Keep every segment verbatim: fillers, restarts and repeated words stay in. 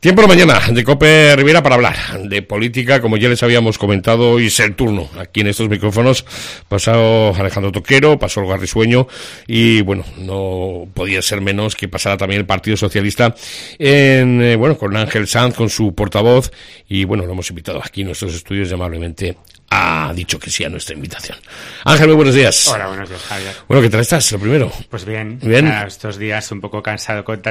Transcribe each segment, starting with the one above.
Tiempo de la mañana de COPE Rivera para hablar de política, como ya les habíamos comentado, y es el turno aquí en estos micrófonos. Pasó Alejandro Toquero, pasó Olga Risueño y bueno, no podía ser menos que pasara también el Partido Socialista en, eh, bueno, con Ángel Sanz, con su portavoz, y bueno, lo hemos invitado aquí en nuestros estudios y amablemente ha dicho que sí a nuestra invitación. Ángel, muy buenos días. Hola, buenos días, Javier. Bueno, ¿qué tal estás? Lo primero. Pues bien, bien. Ah, estos días un poco cansado con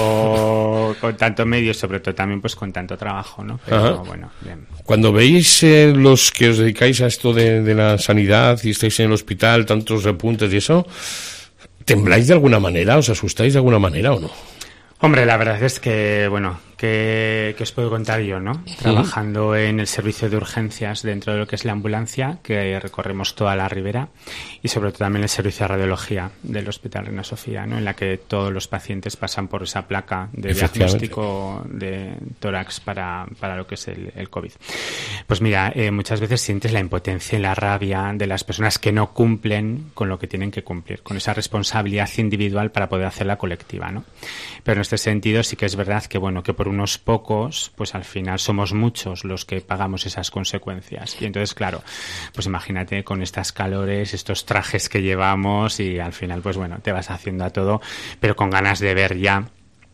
tanto con tanto medio, sobre todo también pues con tanto trabajo, ¿no? Pero Ajá. bueno, bien. Cuando veis eh, los que os dedicáis a esto de, de la sanidad y estáis en el hospital, tantos repuntes y eso, ¿tembláis de alguna manera? ¿Os asustáis de alguna manera o no? Hombre, la verdad es que, bueno, ¿qué, qué os puedo contar yo, no? Trabajando en el servicio de urgencias dentro de lo que es la ambulancia, que recorremos toda la Ribera, y sobre todo también el servicio de radiología del Hospital Reina Sofía, ¿no? En la que todos los pacientes pasan por esa placa de diagnóstico de tórax para, para lo que es el, el COVID. Pues mira, eh, muchas veces sientes la impotencia y la rabia de las personas que no cumplen con lo que tienen que cumplir, con esa responsabilidad individual para poder hacerla colectiva, ¿no? Pero en este sentido sí que es verdad que, bueno, que por unos pocos, pues al final somos muchos los que pagamos esas consecuencias. Y entonces, claro, pues imagínate con estas calores, estos trajes que llevamos y al final, pues bueno, te vas haciendo a todo, pero con ganas de ver ya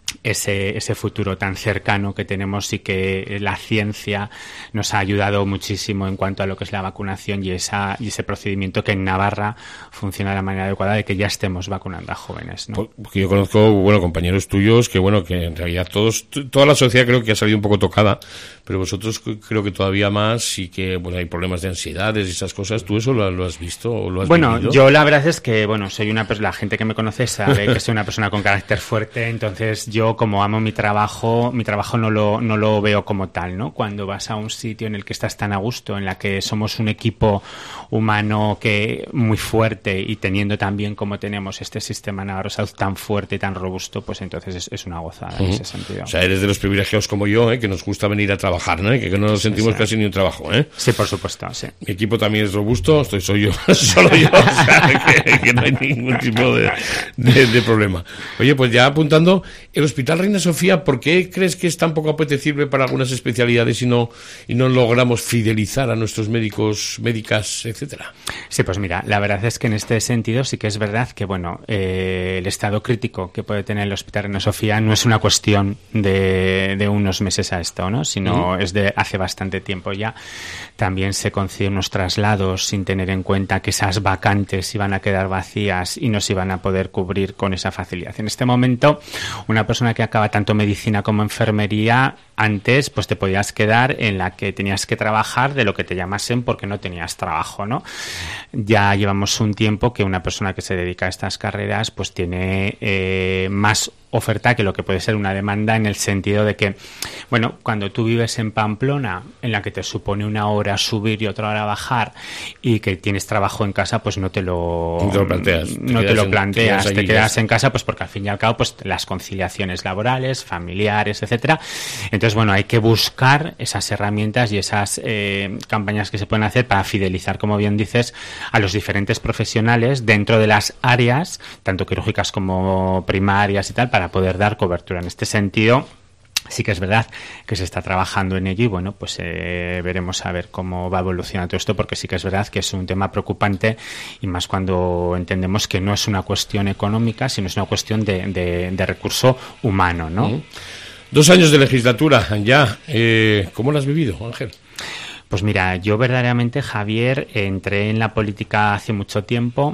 ese ese futuro tan cercano que tenemos y que la ciencia nos ha ayudado muchísimo en cuanto a lo que es la vacunación y esa y ese procedimiento que en Navarra funciona de la manera adecuada de que ya estemos vacunando a jóvenes, ¿no? Porque yo conozco, bueno, compañeros tuyos que, bueno, que en realidad todos, toda la sociedad creo que ha salido un poco tocada, pero vosotros creo que todavía más, y que, bueno, hay problemas de ansiedades y esas cosas. ¿Tú eso lo, lo has visto o lo has Bueno, vivido? Yo la verdad es que, bueno, soy una persona, la gente que me conoce sabe que soy una persona con carácter fuerte, entonces yo Yo, como amo mi trabajo, mi trabajo no lo, no lo veo como tal, ¿no? Cuando vas a un sitio en el que estás tan a gusto, en la que somos un equipo humano que muy fuerte y teniendo también como tenemos este sistema Navarro Salud tan fuerte y tan robusto, pues entonces es, es una gozada uh-huh. en ese sentido. O sea, eres de los privilegiados como yo, ¿eh? Que nos gusta venir a trabajar, ¿no? Que, que no nos sentimos sí, sí. casi ni un trabajo, ¿eh? Sí, por supuesto, sí. Mi equipo también es robusto, estoy soy yo, solo yo, o sea, que, que no hay ningún tipo de, de, de problema. Oye, pues ya apuntando, el Hospital Reina Sofía, ¿por qué crees que es tan poco apetecible para algunas especialidades y no y no logramos fidelizar a nuestros médicos, médicas, etcétera? Sí, pues mira, la verdad es que en este sentido sí que es verdad que, bueno, eh, el estado crítico que puede tener el Hospital Reina Sofía no es una cuestión de, de unos meses a esto, ¿no? Sino uh-huh. es de hace bastante tiempo ya. También se conceden unos traslados sin tener en cuenta que esas vacantes iban a quedar vacías y no se iban a poder cubrir con esa facilidad. En este momento, una persona que acaba tanto medicina como enfermería, antes pues te podías quedar en la que tenías que trabajar de lo que te llamasen porque no tenías trabajo, ¿no? Ya llevamos un tiempo que una persona que se dedica a estas carreras pues tiene eh, más oferta que lo que puede ser una demanda, en el sentido de que, bueno, cuando tú vives en Pamplona, en la que te supone una hora subir y otra hora bajar, y que tienes trabajo en casa, pues no te lo, no te lo planteas, no te, te lo en, planteas, te, te quedas en casa, pues porque al fin y al cabo, pues las conciliaciones laborales, familiares, etcétera. Entonces, bueno, hay que buscar esas herramientas y esas eh, campañas que se pueden hacer para fidelizar, como bien dices, a los diferentes profesionales dentro de las áreas, tanto quirúrgicas como primarias y tal, para para poder dar cobertura. En este sentido, sí que es verdad que se está trabajando en ello y, bueno, pues eh, veremos a ver cómo va evolucionando todo esto, porque sí que es verdad que es un tema preocupante, y más cuando entendemos que no es una cuestión económica, sino es una cuestión de, de, de recurso humano, ¿no? Uh-huh. Dos años de legislatura ya. Eh, ¿Cómo lo has vivido, Ángel? Pues mira, yo verdaderamente, Javier, entré en la política hace mucho tiempo.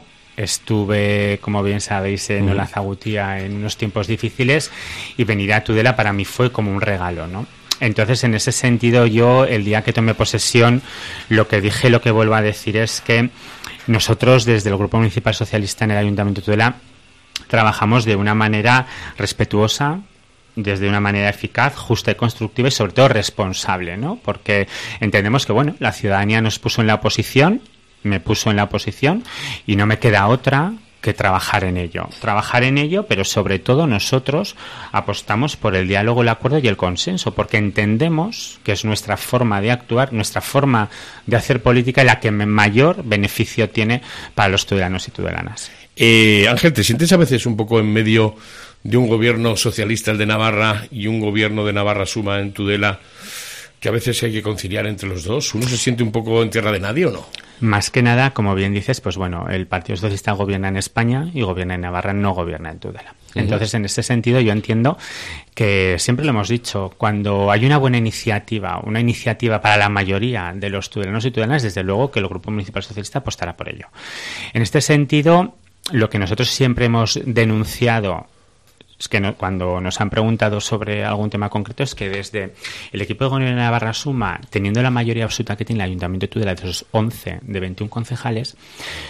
Estuve, como bien sabéis, en Olazagutía en unos tiempos difíciles, y venir a Tudela para mí fue como un regalo, ¿no? Entonces, en ese sentido, yo, el día que tomé posesión, lo que dije, lo que vuelvo a decir es que nosotros, desde el Grupo Municipal Socialista en el Ayuntamiento de Tudela, trabajamos de una manera respetuosa, desde una manera eficaz, justa y constructiva, y sobre todo responsable, ¿no? Porque entendemos que, bueno, la ciudadanía nos puso en la oposición, me puso en la oposición, y no me queda otra que trabajar en ello. Trabajar en ello, pero sobre todo nosotros apostamos por el diálogo, el acuerdo y el consenso, porque entendemos que es nuestra forma de actuar, nuestra forma de hacer política, la que mayor beneficio tiene para los tudelanos y tudelanas. Eh, Ángel, ¿te sientes a veces un poco en medio de un gobierno socialista, el de Navarra, y un gobierno de Navarra Suma en Tudela, que a veces hay que conciliar entre los dos? ¿Uno se siente un poco en tierra de nadie o no? Más que nada, como bien dices, pues bueno, el Partido Socialista gobierna en España y gobierna en Navarra, no gobierna en Tudela. Uh-huh. Entonces, en ese sentido, yo entiendo que siempre lo hemos dicho, cuando hay una buena iniciativa, una iniciativa para la mayoría de los tudelanos y tudelanas, desde luego que el Grupo Municipal Socialista apostará por ello. En este sentido, lo que nosotros siempre hemos denunciado es que no, cuando nos han preguntado sobre algún tema concreto, es que desde el equipo de gobierno de Navarra Suma, teniendo la mayoría absoluta que tiene el Ayuntamiento de Tudela, de esos once de veintiún concejales,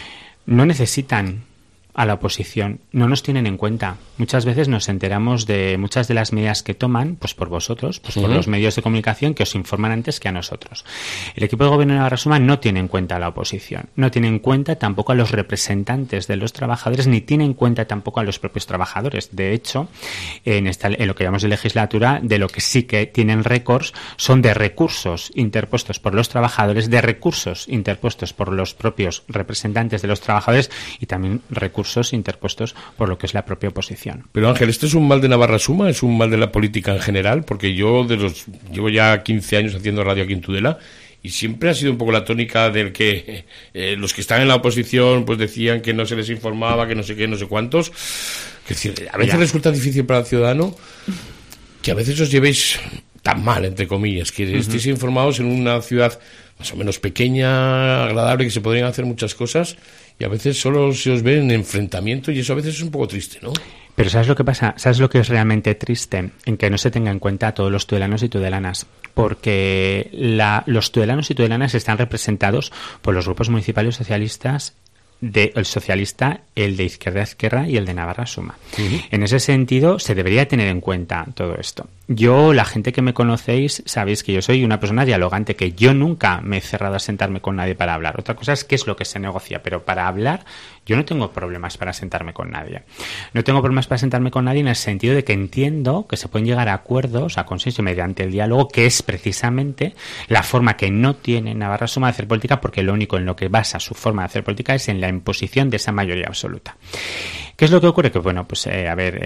no necesitan a la oposición, no nos tienen en cuenta. Muchas veces nos enteramos de muchas de las medidas que toman, pues por vosotros, pues uh-huh. por los medios de comunicación que os informan antes que a nosotros. El equipo de gobierno de Navarra Suma no tiene en cuenta a la oposición, no tiene en cuenta tampoco a los representantes de los trabajadores, ni tiene en cuenta tampoco a los propios trabajadores. De hecho, en, esta, en lo que llamamos de legislatura, de lo que sí que tienen récords son de recursos interpuestos por los trabajadores, de recursos interpuestos por los propios representantes de los trabajadores y también recursos interpuestos por lo que es la propia oposición. Pero Ángel, ¿este es un mal de Navarra Suma? ¿Es un mal de la política en general? Porque yo de los llevo ya quince años haciendo radio aquí en Tudela y siempre ha sido un poco la tónica del que eh, los que están en la oposición pues decían que no se les informaba, que no sé qué, no sé cuántos. Es decir, a veces ya. resulta difícil para el ciudadano que a veces os llevéis tan mal, entre comillas, que uh-huh. estéis informados en una ciudad más o menos pequeña, agradable, que se podrían hacer muchas cosas, y a veces solo se os ve en enfrentamiento, y eso a veces es un poco triste, ¿no? Pero ¿sabes lo que pasa? ¿Sabes lo que es realmente triste? En que no se tenga en cuenta a todos los tudelanos y tudelanas, porque la, los tudelanos y tudelanas están representados por los grupos municipales socialistas, de el socialista, el de Izquierda Izquierda y el de Navarra Suma. Uh-huh. En ese sentido, se debería tener en cuenta todo esto. Yo, la gente que me conocéis, sabéis que yo soy una persona dialogante, que yo nunca me he cerrado a sentarme con nadie para hablar. Otra cosa es qué es lo que se negocia, pero para hablar yo no tengo problemas para sentarme con nadie. No tengo problemas para sentarme con nadie en el sentido de que entiendo que se pueden llegar a acuerdos, a consenso mediante el diálogo, que es precisamente la forma que no tiene Navarra Suma de hacer política, porque lo único en lo que basa su forma de hacer política es en la imposición de esa mayoría absoluta. ¿Qué es lo que ocurre? Que bueno, pues eh, a ver,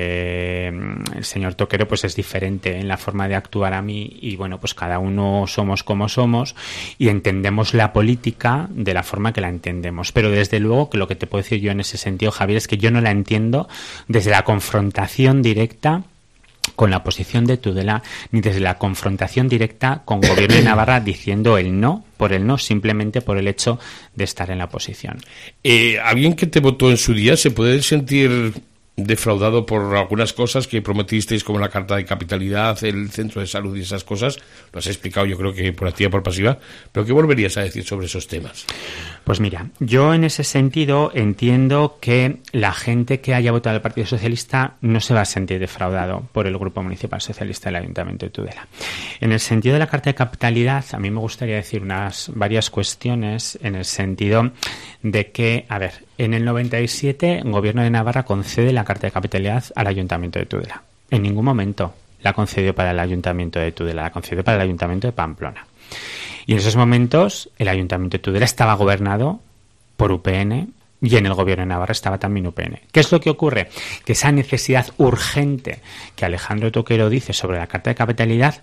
eh, el señor Toquero pues es diferente en la forma de actuar a mí y bueno, pues cada uno somos como somos y entendemos la política de la forma que la entendemos. Pero desde luego que lo que te puedo decir yo en ese sentido, Javier, es que yo no la entiendo desde la confrontación directa con la oposición de Tudela, ni desde la confrontación directa con Gobierno de Navarra diciendo el no por el no, simplemente por el hecho de estar en la oposición. Eh, ¿Alguien que te votó en su día se puede sentir defraudado por algunas cosas que prometisteis, como la carta de capitalidad, el centro de salud y esas cosas? Lo has explicado, yo creo que por activa y por pasiva, pero ¿qué volverías a decir sobre esos temas? Pues mira, yo en ese sentido entiendo que la gente que haya votado al Partido Socialista no se va a sentir defraudado por el Grupo Municipal Socialista del Ayuntamiento de Tudela. En el sentido de la carta de capitalidad, a mí me gustaría decir unas varias cuestiones en el sentido de que, a ver, en el noventa y siete el Gobierno de Navarra concede la carta de capitalidad al Ayuntamiento de Tudela. En ningún momento la concedió para el Ayuntamiento de Tudela, la concedió para el Ayuntamiento de Pamplona. Y en esos momentos el Ayuntamiento de Tudela estaba gobernado por U P N y en el Gobierno de Navarra estaba también U P N. ¿Qué es lo que ocurre? Que esa necesidad urgente que Alejandro Toquero dice sobre la carta de capitalidad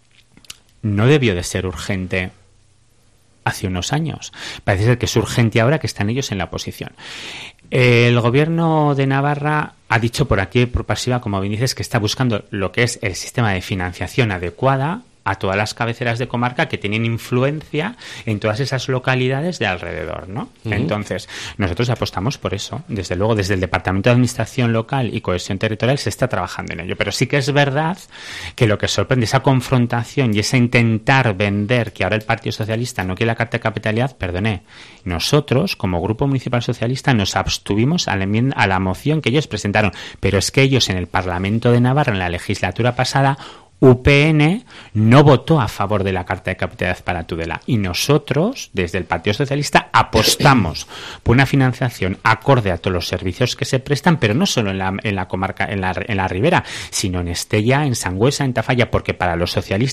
no debió de ser urgente hace unos años. Parece ser que es urgente ahora que están ellos en la oposición. El Gobierno de Navarra ha dicho por aquí, por pasiva, como bien dices, que está buscando lo que es el sistema de financiación adecuada a todas las cabeceras de comarca que tienen influencia en todas esas localidades de alrededor, ¿no? Uh-huh. Entonces, nosotros apostamos por eso. Desde luego, desde el Departamento de Administración Local y Cohesión Territorial se está trabajando en ello. Pero sí que es verdad que lo que sorprende, esa confrontación y ese intentar vender que ahora el Partido Socialista no quiere la carta de capitalidad, perdone, nosotros, como Grupo Municipal Socialista, nos abstuvimos a la enmienda, a la moción que ellos presentaron. Pero es que ellos en el Parlamento de Navarra, en la legislatura pasada, U P N no votó a favor de la carta de capitalidad para Tudela y nosotros, desde el Partido Socialista, apostamos por una financiación acorde a todos los servicios que se prestan, pero no solo en la, en la comarca, en la, en la ribera, sino en Estella, en Sangüesa, en Tafalla, porque para los socialistas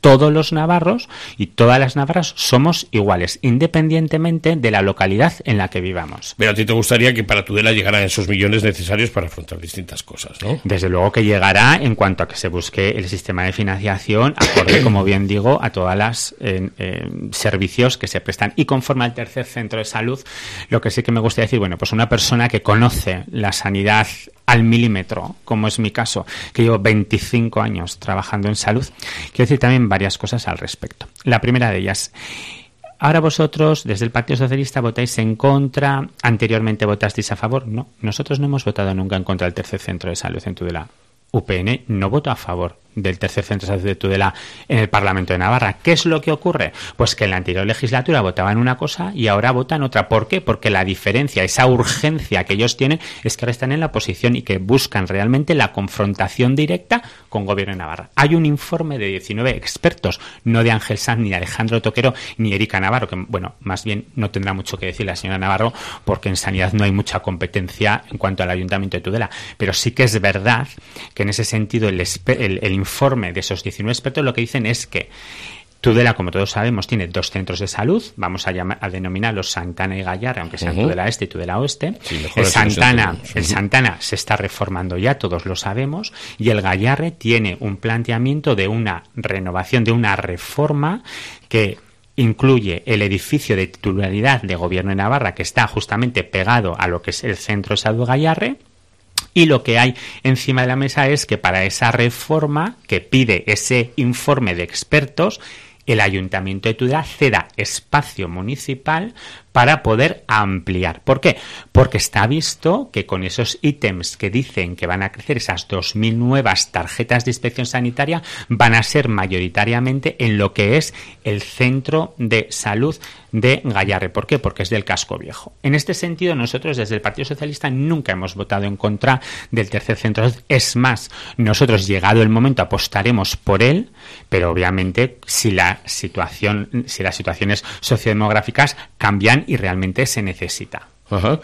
todos los navarros y todas las navarras somos iguales, independientemente de la localidad en la que vivamos. Pero a ti te gustaría que para Tudela llegaran esos millones necesarios para afrontar distintas cosas, ¿no? Desde luego que llegará en cuanto a que se busque el sistema de financiación acorde, como bien digo, a todas las eh, eh, servicios que se prestan. Y conforme al tercer centro de salud, lo que sí que me gustaría decir, bueno, pues una persona que conoce la sanidad al milímetro, como es mi caso, que llevo veinticinco años trabajando en salud, quiero decir también varias cosas al respecto. La primera de ellas, ahora vosotros, desde el Partido Socialista, votáis en contra, anteriormente votasteis a favor. No, nosotros no hemos votado nunca en contra del tercer centro de salud en Tudela. U P N no votó a favor del tercer centro de salud de Tudela en el Parlamento de Navarra. ¿Qué es lo que ocurre? Pues que en la anterior legislatura votaban una cosa y ahora votan otra. ¿Por qué? Porque la diferencia, esa urgencia que ellos tienen es que ahora están en la oposición y que buscan realmente la confrontación directa con Gobierno de Navarra. Hay un informe de diecinueve expertos, no de Ángel Sanz, ni de Alejandro Toquero, ni Erika Navarro, que, bueno, más bien no tendrá mucho que decir la señora Navarro, porque en sanidad no hay mucha competencia en cuanto al Ayuntamiento de Tudela. Pero sí que es verdad que en ese sentido el, el, el informe de esos diecinueve expertos lo que dicen es que Tudela, como todos sabemos, tiene dos centros de salud, vamos a, llamar, a denominarlos Santana y Gayarre, aunque sean uh-huh. Tudela Este y Tudela Oeste. Sí, el, Santana, el Santana se está reformando ya, todos lo sabemos, y el Gayarre tiene un planteamiento de una renovación, de una reforma que incluye el edificio de titularidad de Gobierno de Navarra, que está justamente pegado a lo que es el Centro de Salud Gayarre. Y lo que hay encima de la mesa es que para esa reforma que pide ese informe de expertos, el Ayuntamiento de Tudela ceda espacio municipal para poder ampliar. ¿Por qué? Porque está visto que con esos ítems que dicen que van a crecer, esas dos mil nuevas tarjetas de inspección sanitaria, van a ser mayoritariamente en lo que es el centro de salud de Gayarre. ¿Por qué? Porque es del casco viejo. En este sentido, nosotros desde el Partido Socialista nunca hemos votado en contra del tercer centro. Es más, nosotros, llegado el momento, apostaremos por él, pero obviamente si la situación, si las situaciones sociodemográficas cambian y realmente se necesita. Ajá.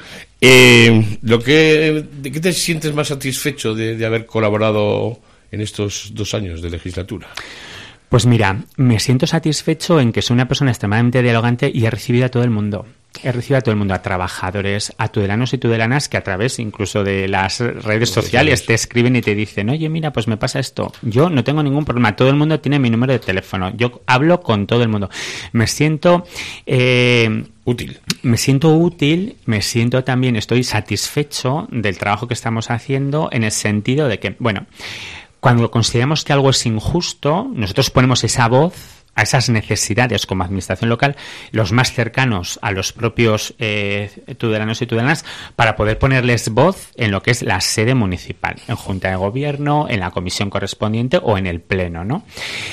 Eh, lo que, ¿de qué te sientes más satisfecho de, de haber colaborado en estos dos años de legislatura? Pues mira, me siento satisfecho en que soy una persona extremadamente dialogante y he recibido a todo el mundo. He recibido a todo el mundo, a trabajadores, a tudelanos y tudelanas que a través incluso de las redes sociales te escriben y te dicen, oye, mira, pues me pasa esto. Yo no tengo ningún problema, todo el mundo tiene mi número de teléfono. Yo hablo con todo el mundo. Me siento... Eh, Útil. Me siento útil, me siento también, estoy satisfecho del trabajo que estamos haciendo en el sentido de que, bueno, cuando consideramos que algo es injusto, nosotros ponemos esa voz a esas necesidades como administración local, los más cercanos a los propios eh, tudelanos y tudelanas, para poder ponerles voz en lo que es la sede municipal, en Junta de Gobierno, en la comisión correspondiente o en el Pleno, ¿no?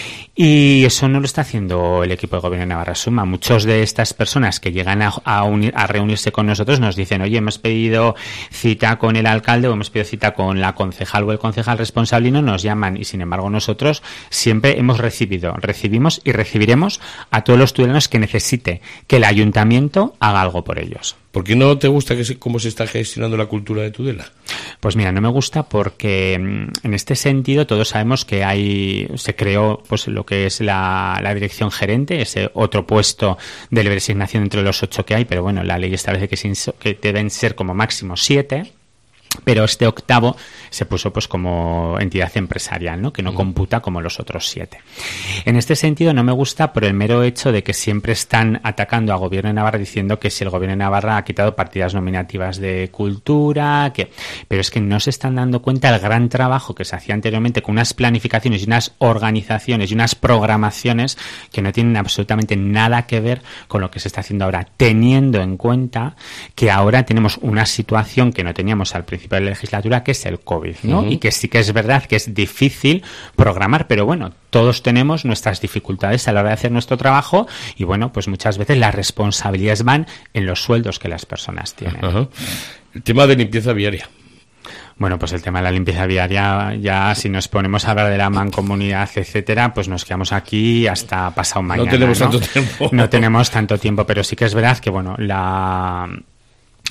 Y eso no lo está haciendo el equipo de Gobierno de Navarra Suma. Muchos de estas personas que llegan a, a, unir, a reunirse con nosotros nos dicen, oye, hemos pedido cita con el alcalde o hemos pedido cita con la concejal o el concejal responsable y no nos llaman. Y sin embargo nosotros siempre hemos recibido, recibimos y recibiremos a todos los tudelanos que necesite que el ayuntamiento haga algo por ellos. ¿Por qué no te gusta que se, cómo se está gestionando la cultura de Tudela? Pues mira, no me gusta porque en este sentido todos sabemos que hay se creó pues lo que es la, la dirección gerente, ese otro puesto de libre asignación entre los ocho que hay, pero bueno, la ley establece que, se, que deben ser como máximo siete. Pero este octavo se puso pues como entidad empresarial, ¿no? Que no computa como los otros siete. En este sentido no me gusta por el mero hecho de que siempre están atacando al Gobierno de Navarra diciendo que si el Gobierno de Navarra ha quitado partidas nominativas de cultura, que pero es que no se están dando cuenta del gran trabajo que se hacía anteriormente con unas planificaciones y unas organizaciones y unas programaciones que no tienen absolutamente nada que ver con lo que se está haciendo ahora, teniendo en cuenta que ahora tenemos una situación que no teníamos al principio de la legislatura, que es el COVID, ¿no? Uh-huh. Y que sí que es verdad que es difícil programar, pero bueno, todos tenemos nuestras dificultades a la hora de hacer nuestro trabajo y bueno, pues muchas veces las responsabilidades van en los sueldos que las personas tienen. Uh-huh. El tema de limpieza viaria. Bueno, pues el tema de la limpieza viaria, ya si nos ponemos a hablar de la mancomunidad, etcétera, pues nos quedamos aquí hasta pasado mañana. No tenemos ¿no? tanto tiempo. No tenemos tanto tiempo, pero sí que es verdad que, bueno, la...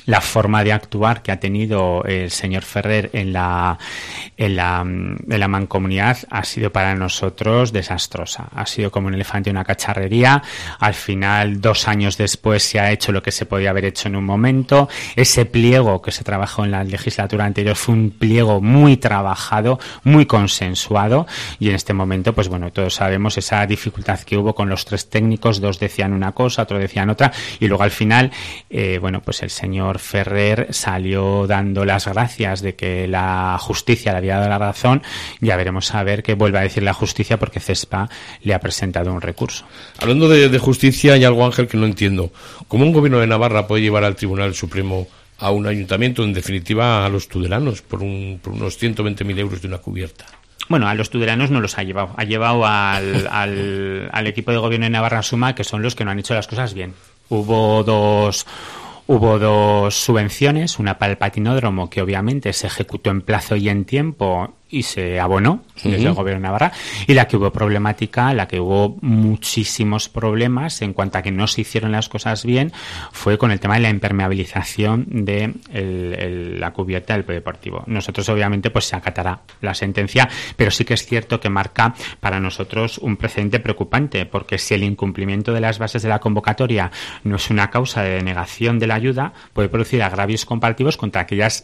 la forma de actuar que ha tenido el señor Ferrer en la, en la, en la mancomunidad ha sido para nosotros desastrosa. Ha sido como un elefante en una cacharrería. Al final, dos años después, se ha hecho lo que se podía haber hecho en un momento. Ese pliego que se trabajó en la legislatura anterior fue un pliego muy trabajado, muy consensuado, y en este momento, pues bueno, todos sabemos esa dificultad que hubo con los tres técnicos. Dos decían una cosa, otro decían otra, y luego al final, eh, bueno, pues el señor Ferrer salió dando las gracias de que la justicia le había dado la razón. Ya veremos a ver qué vuelve a decir la justicia, porque CESPA le ha presentado un recurso. Hablando de, de justicia, hay algo, Ángel, que no entiendo. ¿Cómo un gobierno de Navarra puede llevar al Tribunal Supremo a un ayuntamiento, en definitiva a los tudelanos, por, un, por unos ciento veinte mil euros de una cubierta? Bueno, a los tudelanos no los ha llevado. Ha llevado al, al, al equipo de gobierno de Navarra Suma, que son los que no han hecho las cosas bien. Hubo dos... Hubo dos subvenciones, una para el patinódromo, que obviamente se ejecutó en plazo y en tiempo y se abonó uh-huh. desde el gobierno de Navarra, y la que hubo problemática, la que hubo muchísimos problemas en cuanto a que no se hicieron las cosas bien, fue con el tema de la impermeabilización de el, el, la cubierta del polideportivo. Nosotros obviamente pues se acatará la sentencia, pero sí que es cierto que marca para nosotros un precedente preocupante, porque si el incumplimiento de las bases de la convocatoria no es una causa de denegación de la ayuda, puede producir agravios comparativos contra aquellas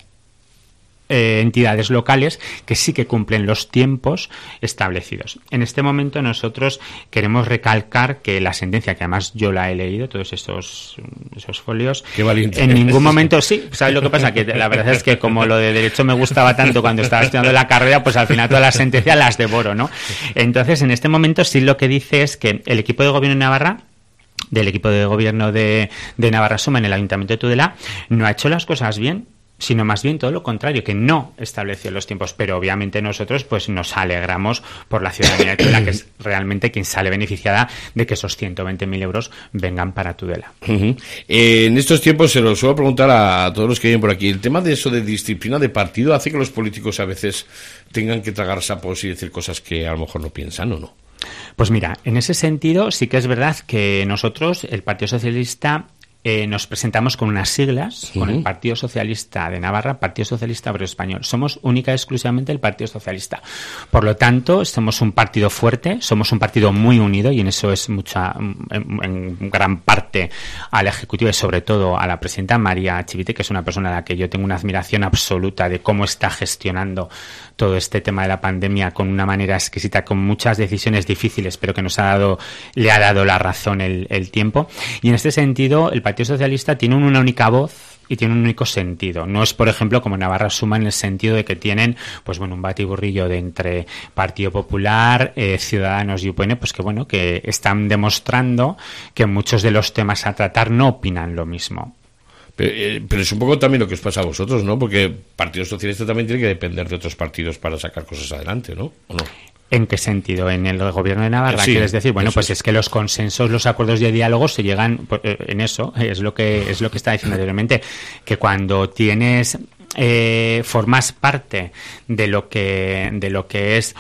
Eh, entidades locales que sí que cumplen los tiempos establecidos. En este momento nosotros queremos recalcar que la sentencia, que además yo la he leído, todos esos esos folios, qué valiente. En ningún momento, sí, ¿sabes lo que pasa? Que la verdad es que como lo de derecho me gustaba tanto cuando estaba estudiando la carrera, pues al final todas las sentencias las devoro, ¿no? Entonces, en este momento sí lo que dice es que el equipo de gobierno de Navarra del equipo de gobierno de, de Navarra Suma en el Ayuntamiento de Tudela no ha hecho las cosas bien, sino más bien todo lo contrario, que no estableció los tiempos. Pero obviamente nosotros pues nos alegramos por la ciudadanía de Tudela, que es realmente quien sale beneficiada de que esos ciento veinte mil euros vengan para Tudela. Uh-huh. Eh, en estos tiempos se lo suelo preguntar a todos los que vienen por aquí. El tema de eso de disciplina de partido hace que los políticos a veces tengan que tragar sapos y decir cosas que a lo mejor no piensan, ¿o no? Pues mira, en ese sentido sí que es verdad que nosotros, el Partido Socialista, Eh, nos presentamos con unas siglas, uh-huh. con el Partido Socialista de Navarra, Partido Socialista Obrero Español. Somos única y exclusivamente el Partido Socialista. Por lo tanto, somos un partido fuerte, somos un partido muy unido, y en eso es mucha, en, en gran parte al Ejecutivo y sobre todo a la presidenta María Chivite, que es una persona a la que yo tengo una admiración absoluta de cómo está gestionando todo este tema de la pandemia con una manera exquisita, con muchas decisiones difíciles, pero que nos ha dado, le ha dado la razón el, el tiempo. Y en este sentido, el Partido Socialista tiene una única voz y tiene un único sentido. No es, por ejemplo, como Navarra Suma, en el sentido de que tienen, pues bueno, un batiburrillo de entre Partido Popular, eh, Ciudadanos y U P N, pues que bueno, que están demostrando que muchos de los temas a tratar no opinan lo mismo. Pero, eh, pero es un poco también lo que os pasa a vosotros, ¿no? Porque el Partido Socialista también tiene que depender de otros partidos para sacar cosas adelante, ¿no? ¿O no? ¿En qué sentido? ¿En el gobierno de Navarra? Sí, ¿Quieres decir? Bueno, pues es. es que los consensos, los acuerdos de diálogo se llegan en eso, es lo que es lo que está diciendo anteriormente, que cuando tienes eh, formas parte de lo que de lo que es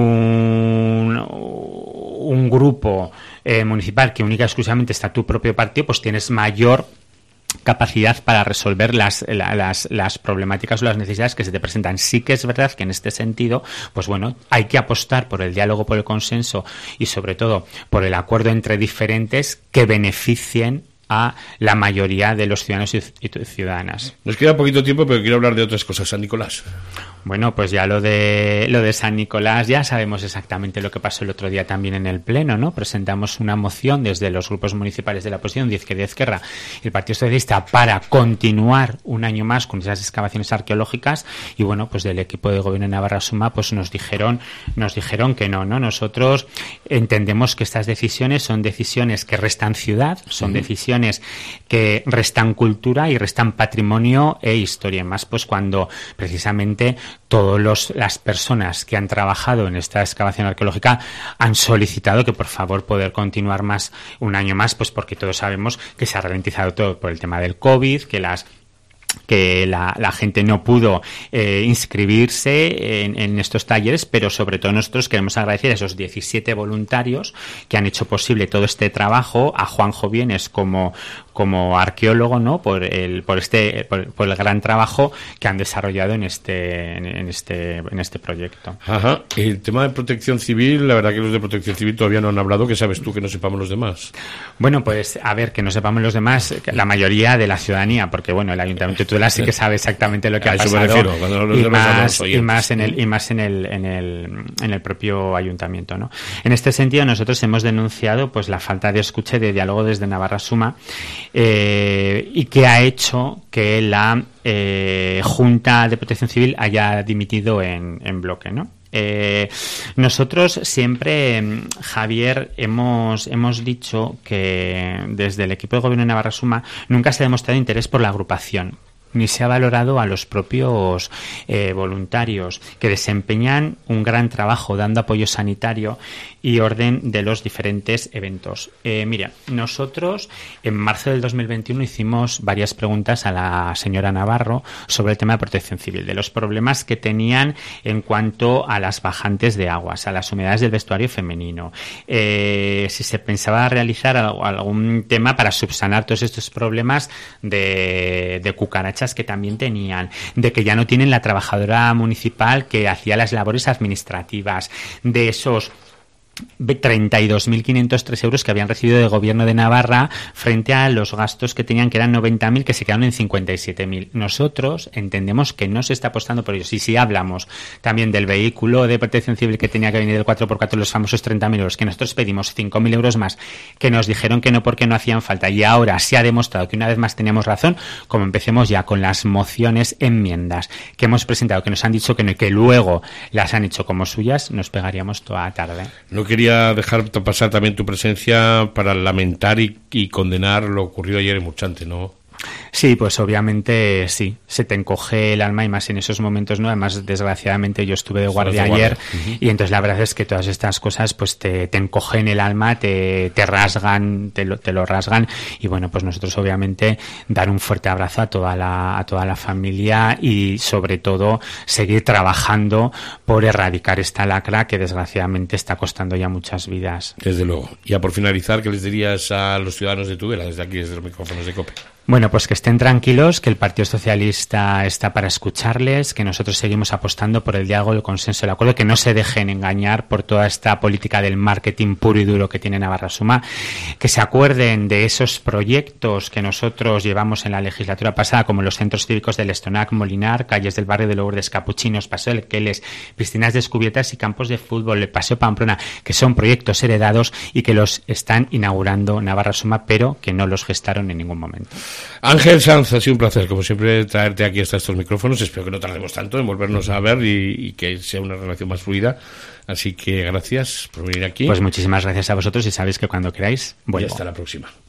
un un grupo eh, municipal que única y exclusivamente está tu propio partido, pues tienes mayor capacidad para resolver las, las, las problemáticas o las necesidades que se te presentan. Sí que es verdad que en este sentido, pues bueno, hay que apostar por el diálogo, por el consenso y sobre todo por el acuerdo entre diferentes que beneficien a la mayoría de los ciudadanos y ciudadanas. Nos queda poquito tiempo, pero quiero hablar de otras cosas. San Nicolás. Bueno, pues ya lo de lo de San Nicolás, ya sabemos exactamente lo que pasó el otro día también en el Pleno, ¿no? Presentamos una moción desde los grupos municipales de la oposición, de Izquierda y Esquerra, y el Partido Socialista, para continuar un año más con esas excavaciones arqueológicas, y bueno, pues del equipo de gobierno de Navarra Suma, pues nos dijeron, nos dijeron que no, ¿no? Nosotros entendemos que estas decisiones son decisiones que restan ciudad, son uh-huh. decisiones que restan cultura y restan patrimonio e historia, más pues cuando precisamente todas las personas que han trabajado en esta excavación arqueológica han solicitado que por favor poder continuar más un año más, pues porque todos sabemos que se ha ralentizado todo por el tema del COVID, que las que la, la gente no pudo eh, inscribirse en, en estos talleres, pero sobre todo nosotros queremos agradecer a esos diecisiete voluntarios que han hecho posible todo este trabajo, a Juanjo Vienes como como arqueólogo, ¿no? Por el por este por, por el gran trabajo que han desarrollado en este en este en este proyecto. Ajá. El tema de protección civil, la verdad que los de protección civil todavía no han hablado. ¿Qué sabes tú que no sepamos los demás? Bueno, pues a ver, que no sepamos los demás, la mayoría de la ciudadanía, porque bueno, el Ayuntamiento de Tudela sí que sabe exactamente lo que ha pasado, y más y más en el y más en el en el en el propio ayuntamiento, ¿no? En este sentido, nosotros hemos denunciado pues la falta de escucha y de diálogo desde Navarra Suma, eh, y que ha hecho que la eh, Junta de Protección Civil haya dimitido en, en bloque, ¿no? Eh, nosotros siempre, Javier, hemos hemos dicho que desde el equipo de gobierno de Navarra Suma nunca se ha demostrado interés por la agrupación, ni se ha valorado a los propios eh, voluntarios que desempeñan un gran trabajo dando apoyo sanitario y orden de los diferentes eventos. Eh, mira, nosotros en marzo del dos mil veintiuno hicimos varias preguntas a la señora Navarro sobre el tema de protección civil, de los problemas que tenían en cuanto a las bajantes de aguas, a las humedades del vestuario femenino, eh, si se pensaba realizar algún tema para subsanar todos estos problemas de, de cucarachas que también tenían, de que ya no tienen la trabajadora municipal que hacía las labores administrativas, de esos treinta y dos mil quinientos tres euros que habían recibido del Gobierno de Navarra frente a los gastos que tenían, que eran noventa mil, que se quedaron en cincuenta y siete mil. Nosotros entendemos que no se está apostando por ellos. Y si hablamos también del vehículo de protección civil que tenía que venir del cuatro por cuatro, los famosos treinta mil euros, que nosotros pedimos cinco mil euros más, que nos dijeron que no porque no hacían falta, y ahora se ha demostrado que una vez más teníamos razón, como empecemos ya con las mociones, enmiendas que hemos presentado, que nos han dicho que no y que luego las han hecho como suyas, nos pegaríamos toda la tarde. No quería dejar pasar también tu presencia para lamentar y, y condenar lo ocurrido ayer en Murchante, ¿no? Sí, pues obviamente sí, se te encoge el alma y más en esos momentos, ¿no? Además, desgraciadamente yo estuve de guardia de ayer uh-huh. y entonces la verdad es que todas estas cosas pues te, te encogen el alma, te, te rasgan, te lo, te lo rasgan y bueno, pues nosotros obviamente dar un fuerte abrazo a toda la, a toda la familia y sobre todo seguir trabajando por erradicar esta lacra que desgraciadamente está costando ya muchas vidas. Desde luego. Ya por finalizar, ¿qué les dirías a los ciudadanos de Tudela desde aquí, desde los micrófonos de COPE? Bueno, pues que estén tranquilos, que el Partido Socialista está para escucharles, que nosotros seguimos apostando por el diálogo, el consenso, el acuerdo, que no se dejen engañar por toda esta política del marketing puro y duro que tiene Navarra Suma, que se acuerden de esos proyectos que nosotros llevamos en la legislatura pasada, como los centros cívicos del Estonac, Molinar, calles del barrio de Lourdes, Capuchinos, Paseo del Queles, piscinas descubiertas y campos de fútbol, el Paseo Pamplona, que son proyectos heredados y que los están inaugurando Navarra Suma, pero que no los gestaron en ningún momento. Ángel Sanz, ha sido un placer, como siempre, traerte aquí hasta estos micrófonos. Espero que no tardemos tanto en volvernos a ver y, y que sea una relación más fluida. Así que gracias por venir aquí. Pues muchísimas gracias a vosotros y sabéis que cuando queráis vuelvo. Y hasta la próxima.